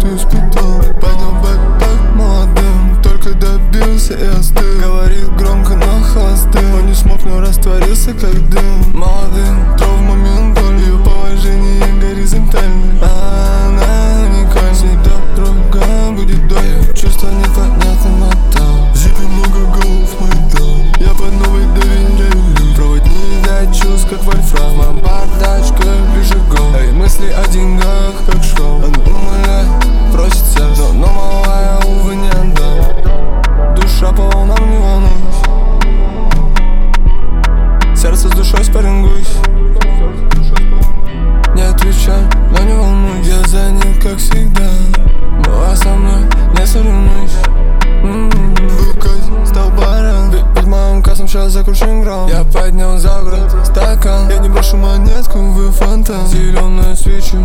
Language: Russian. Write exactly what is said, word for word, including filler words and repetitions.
свою спитал. Поднял бэкпэк молодым, только добился и остыл. Говорит громко на хвосты, он не смог, но растворился как дым. Молодым, то в момент боль, ее положение горизонтально. Она уникальна, всегда другая будет доля. Чувство непонятно мотал, в джипе много голов мой дом. Я под новой доверяю, проводник дать чувств, как вольфрам. Моя бардачка ближе к гол. Эй, мысли о деньгах, как шоу. Она умоляет, просит сердце, но малая, увы, не отдам. Душа по волнам, не волнуйся. Сердце с душой спаррингуйся. Не отвечай, но не волнуйся. Я занят, как всегда. Была со мной, не соревнуйся. Был кость, стал баран. Перед моим кассом сейчас закручен гром. Я поднял за город стакан. Я не брошу монетку в фонтан. Зеленые свечи